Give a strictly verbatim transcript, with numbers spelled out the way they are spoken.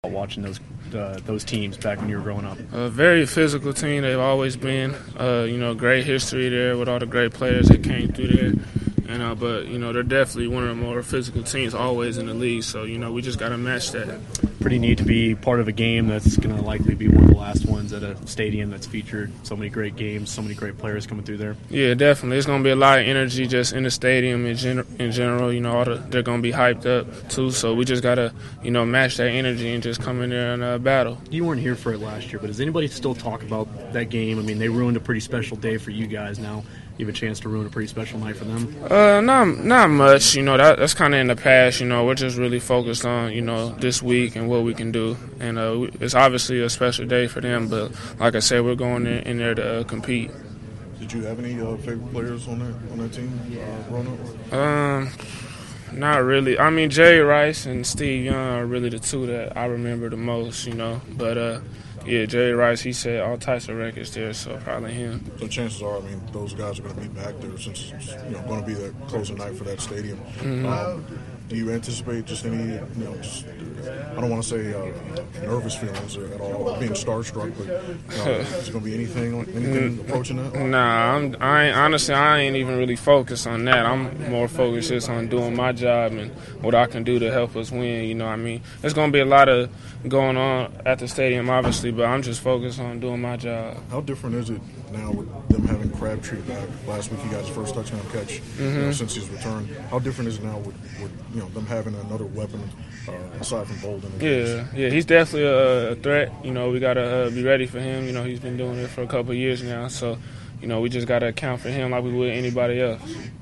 Watching those uh, those teams back when you were growing up? A very physical team. They've always been. Uh, you know, great history there with all the great players that came through there. And uh, but you know, they're definitely one of the more physical teams always in the league. So you know, we just got to match that. Pretty neat to be part of a game that's going to likely be one of the last ones at a stadium that's featured so many great games, so many great players coming through there. Yeah, definitely. It's going to be a lot of energy just in the stadium in, gen- in general. You know, all the, they're going to be hyped up too. So we just got to, you know, match that energy and just come in there and uh, battle. You weren't here for it last year, but does anybody still talk about that game? I mean, they ruined a pretty special day for you guys. Now you have a chance to ruin a pretty special night for them. Uh, not not much. You know, that that's kind of in the past. You know, we're just really focused on, you know, this week and what we can do. And uh, it's obviously a special day for them, but like I said, we're going in, in there to uh, compete. Did you have any uh, favorite players on that on that team uh, growing up? Um, not really. I mean, Jerry Rice and Steve Young are really the two that I remember the most. You know, but uh, yeah, Jerry Rice, he set all types of records there, so probably him. So chances are, I mean, those guys are going to be back there since it's, you know, going to be the closing night for that stadium. Mm-hmm. Um, do you anticipate just any, you know, just, I don't want to say uh, nervous feelings at all, being starstruck, but uh, is there going to be anything, anything approaching that? Nah, I'm, I ain't, honestly, I ain't even really focused on that. I'm more focused just on doing my job and what I can do to help us win. You know what I mean? There's going to be a lot of going on at the stadium, obviously, but I'm just focused on doing my job. How different is it now with them having Crabtree back? Last week he got his first touchdown catch mm-hmm. you know, since his return. How different is it now with, with you know them having another weapon uh, aside from Bolden? Yeah, yeah, he's definitely a, a threat. You know, we got to uh, be ready for him. You know, he's been doing it for a couple of years now, so, you know, we just got to account for him like we would anybody else.